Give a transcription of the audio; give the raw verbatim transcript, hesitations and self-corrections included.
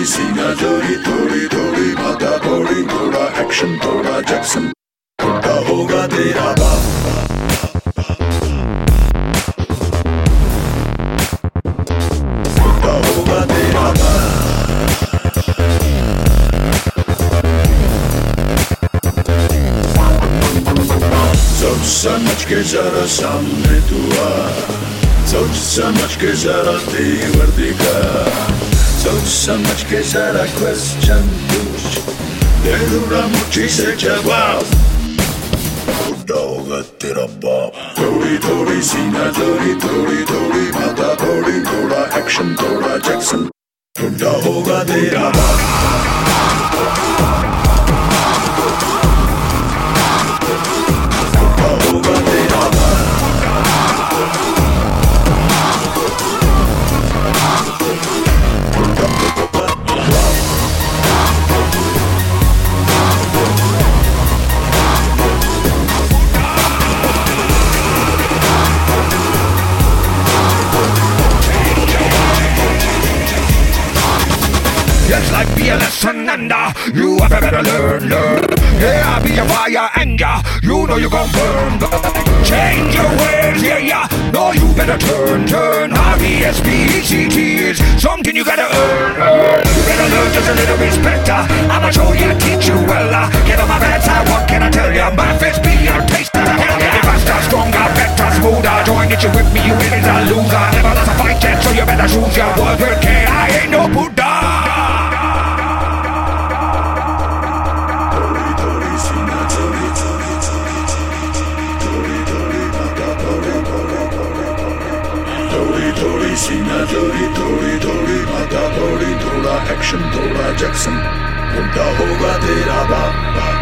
सीना जोड़ी, थोड़ी थोड़ी माथा थोड़ी, थोड़ा एक्शन थोड़ा जैक्सन, बुड्ढा होगा तेरा बाप। बुड्ढा होगा तेरा बाप। सोच समझ के जरा सामने तू आ, सोच समझ के जरा तेवर दिखा, सोच समझ के जरा क्वेश्चन पूछ, दे दूंगा मुट्ठी से जवाब, बुड्ढा होगा तेरा बाप। थोड़ी थोड़ी सीना जोड़ी, थोड़ी थोड़ी माथा थोड़ी, थोड़ा एक्शन थोड़ा जैक्सन, बुड्ढा होगा तेरा बाप। Yes, life be a lesson and uh, you have better learn, learn. Yeah, I be a fire and uh, you know you gon' burn, burn. Change your ways, yeah, yeah. No, you better turn, turn. R E S P E C T is something you gotta earn, earn. You better learn just a little bit better. I'ma show you, teach you well. Uh, get on my bad side, what can I tell ya? My face be your taster. Hell yeah, faster, stronger, better, smoother. Join it, you with me, you win is a loser. Never lost a fight yet, so you better choose your word with K. I ain't no Buddha. थोड़ी सीना जोड़ी, थोड़ी थोड़ी माथा थोड़ी, थोड़ा action थोड़ा Jackson, बुड्ढा होगा तेरा बाप।